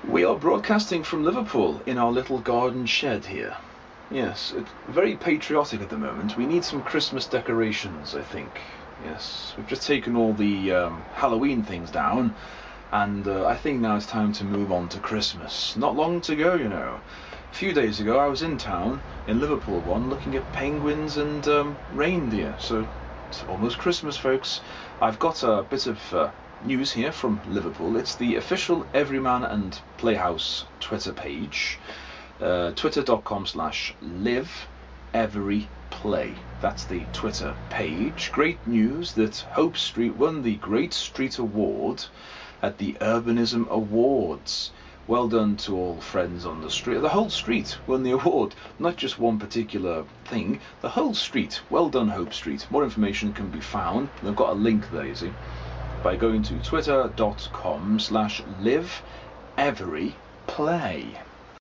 We are broadcasting from Liverpool in our little garden shed here. Yes, it's very patriotic at the moment. We need some Christmas decorations, I think. Yes, we've just taken all the Halloween things down, and I think now it's time to move on to Christmas. Not long to go, you know. A few days ago I was in town, in Liverpool looking at penguins and reindeer, so it's almost Christmas, folks. I've got a bit of news here from Liverpool. It's the official Everyman and Playhouse Twitter page, twitter.com/liveeveryplay. That's the Twitter page. Great news that Hope Street won the Great Street Award at the Urbanism Awards. Well done to all friends on the street. The whole street won the award, not just one particular thing. The whole street. Well done, Hope Street. More information can be found. They've got a link there, you see, by going to twitter.com/liveeveryplay.